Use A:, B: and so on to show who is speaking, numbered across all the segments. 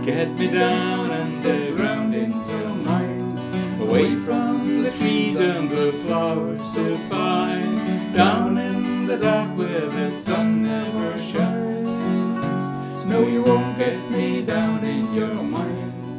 A: get me down underground in your minds, away from the trees and the flowers so fine, down in the dark where the sun never shines. No, you won't get me down in your minds.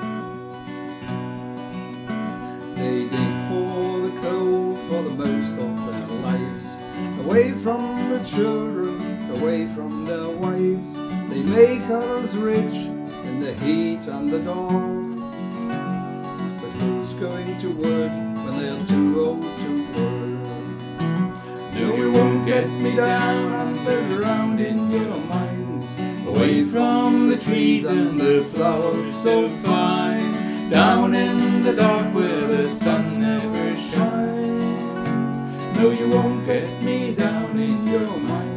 B: They dig for the coal for the most of their lives, away from the children, away from their wives. They make others rich in the heat and the dawn. But who's going to work when they're too old to work?
A: No, you won't get me down underground in your minds, away from the trees and the flowers so fine, down in the dark where the sun never shines. No, you won't get me down in your minds.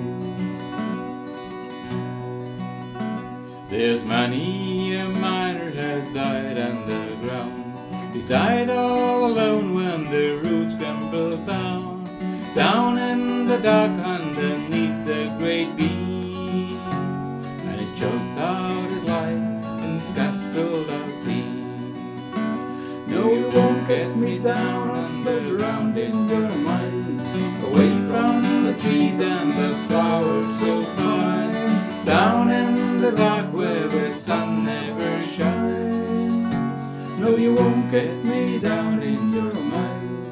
A: There's many a miner has died underground. He's died all alone when the roots crumble down, down in the dark underneath the great beams. And he's choked out his life in his gas-filled out tea. No, you won't get me down underground in your minds, away from the trees and the flowers so fine, down in the dark where the sun never shines. No, you won't get me down in your minds.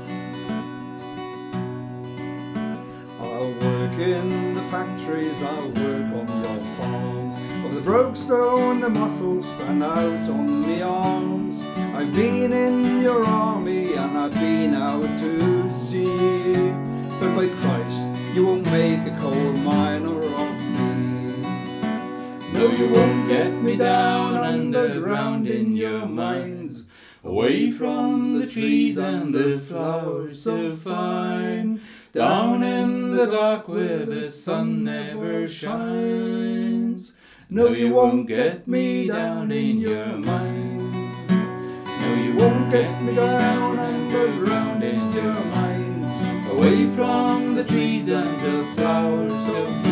B: I'll work in the factories, I'll work on your farms, of the broke stone the muscles stand out on the arms. I've been in your army and I've been out to sea, but by Christ you won't make a coal miner of me.
A: No, you won't get me down underground in your minds, away from the trees and the flowers so fine, down in the dark where the sun never shines. No, you won't get me down in your minds. No, you won't get me down underground in your minds, away from the trees and the flowers so fine.